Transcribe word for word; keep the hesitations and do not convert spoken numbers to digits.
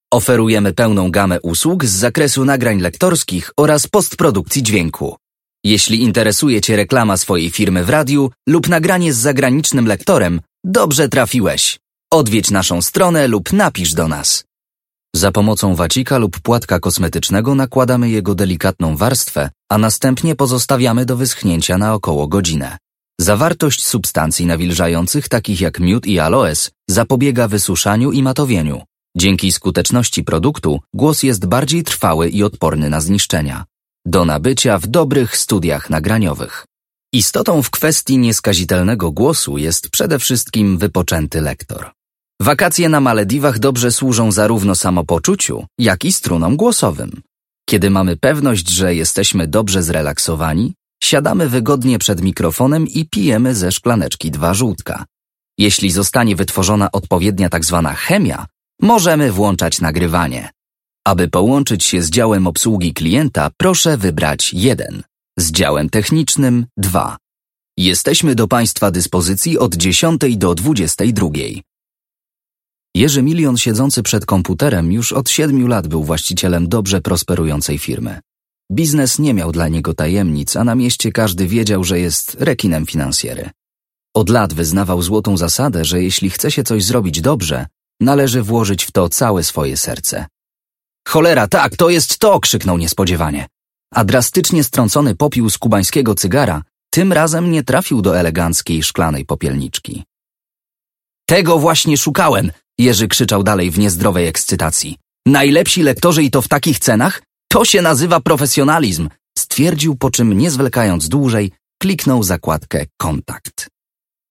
Oferujemy pełną gamę usług z zakresu nagrań lektorskich oraz postprodukcji dźwięku. Jeśli interesuje Cię reklama swojej firmy w radiu lub nagranie z zagranicznym lektorem, dobrze trafiłeś. Odwiedź naszą stronę lub napisz do nas. Za pomocą wacika lub płatka kosmetycznego nakładamy jego delikatną warstwę, a następnie pozostawiamy do wyschnięcia na około godzinę. Zawartość substancji nawilżających, takich jak miód i aloes, zapobiega wysuszaniu i matowieniu. Dzięki skuteczności produktu głos jest bardziej trwały i odporny na zniszczenia. Do nabycia w dobrych studiach nagraniowych. Istotą w kwestii nieskazitelnego głosu jest przede wszystkim wypoczęty lektor. Wakacje na Malediwach dobrze służą zarówno samopoczuciu, jak i strunom głosowym. Kiedy mamy pewność, że jesteśmy dobrze zrelaksowani, siadamy wygodnie przed mikrofonem i pijemy ze szklaneczki dwa żółtka. Jeśli zostanie wytworzona odpowiednia tzw. chemia, możemy włączać nagrywanie. Aby połączyć się z działem obsługi klienta, proszę wybrać jeden. Z działem technicznym dwa. Jesteśmy do Państwa dyspozycji od dziesiątej do dwudziestej drugiej. Jerzy Milion, siedzący przed komputerem, już od siedmiu lat był właścicielem dobrze prosperującej firmy. Biznes nie miał dla niego tajemnic, a na mieście każdy wiedział, że jest rekinem finansjery. Od lat wyznawał złotą zasadę, że jeśli chce się coś zrobić dobrze, należy włożyć w to całe swoje serce. Cholera, tak, to jest to! Krzyknął niespodziewanie. A drastycznie strącony popiół z kubańskiego cygara tym razem nie trafił do eleganckiej szklanej popielniczki. Tego właśnie szukałem! Jerzy krzyczał dalej w niezdrowej ekscytacji. Najlepsi lektorzy i to w takich cenach? To się nazywa profesjonalizm! Stwierdził, po czym nie zwlekając dłużej, kliknął zakładkę kontakt.